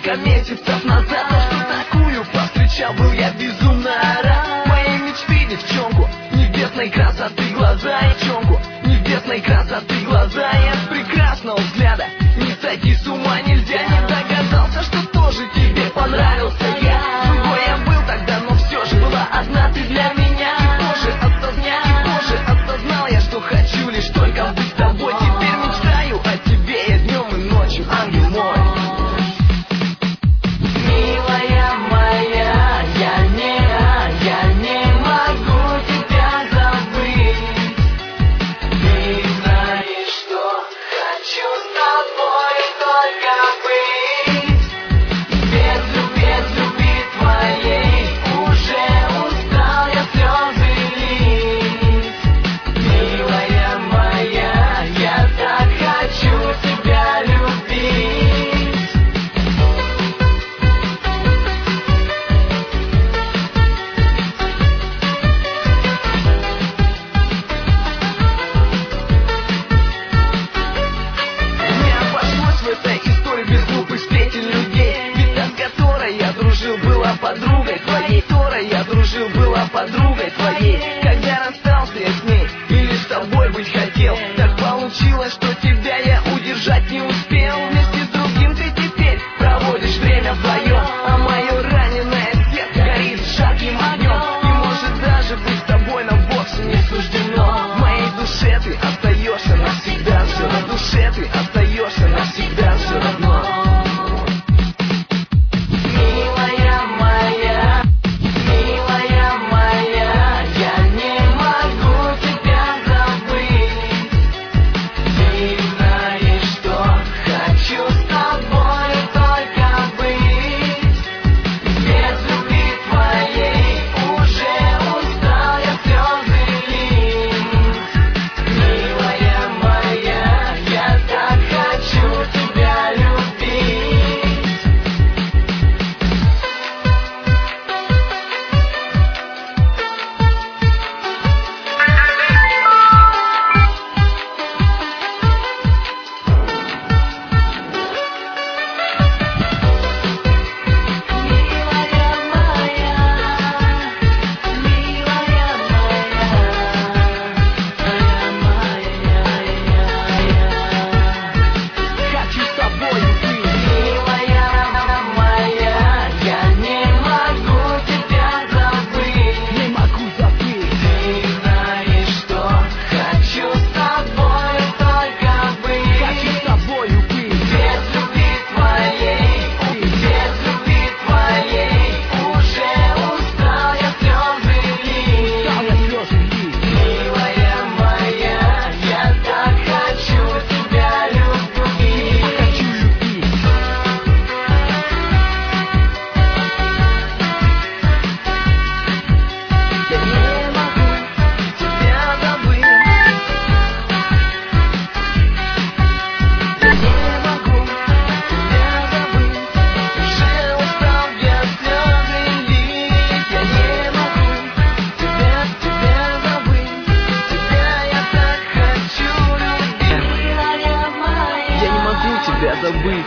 несколько месяцев назад. То, что такую повстречал, был я безумно рад. Моей мечты девчонку небесной красоты глаза, девчонку небесной красоты глаза. И от прекрасного взгляда не сойти с ума нельзя. Не догадался, что тоже тебе понравился я. Другой я был тогда, но все же была одна ты для меня. И позже осознал я, что хочу лишь только быть с тобой. Теперь мечтаю о тебе я днем и ночью, ангел мой. Милая моя, я не могу тебя забыть. Ты знаешь, что хочу с тобой только быть. Без любви твоей уже устал я слезы лить. Милая моя, я так хочу тебя любить. Не обошлось в этой истории без глупых сплетен людей. Ведь та, с которой я дружил, была подругой твоей. Была подругой твоей. Когда расстался я с ней и лишь с тобой быть хотел, так получилось, что тебя я удержать не успел. Вместе с другим ты теперь проводишь время вдвоем, а мое раненое сердце горит жарким огнем. И может даже быть с тобой нам вовсе не суждено. В моей душе ты остаешься навсегда, все равно. В душе ты остаешься навсегда, все равно. Милая моя, я не могу тебя забыть. Ты знаешь, что хочу с тобой только быть. Без любви твоей уже устал я слезы лить. Милая моя, я так хочу тебя любить. Хочу с тобой быть. Милая моя, я не могу тебя забыть. Не могу забыть. Ты знаешь, что хочу с тобой только быть. Хочу с тобой быть. Без любви твоей уже устал я слезы лить. Милая моя, я так хочу тебя любить. Хочу любить. Я не могу тебя забыть. Я не могу тебя забыть. Уже устал я слезы лить. Я не могу тебя забыть. Тебя я так хочу любить. Я не могу тебя забыть.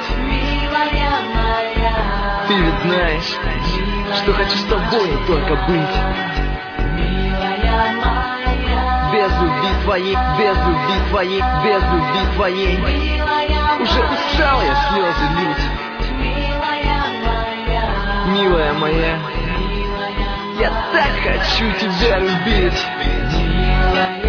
Ты ведь знаешь, что хочу с тобой только быть. Без любви твоей уже устал я слезы лить. Милая моя, я так хочу тебя любить.